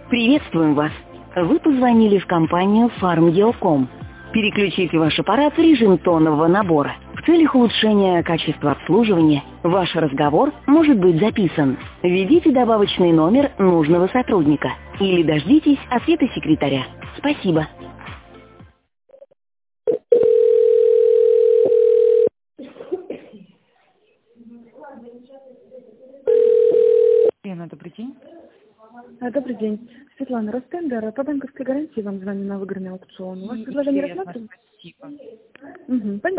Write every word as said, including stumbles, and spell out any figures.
Приветствуем вас! Вы позвонили в компанию фармгео точка ком. Переключите ваш аппарат в режим тонового набора. В целях улучшения качества обслуживания ваш разговор может быть записан. Введите добавочный номер нужного сотрудника или дождитесь ответа секретаря. Спасибо. Лена, добрый день. А, Добрый день. Светлана Ростендер. По банковской гарантии вам звоню на выигранный аукцион. У вас предложение рассматривается? Спасибо. Угу.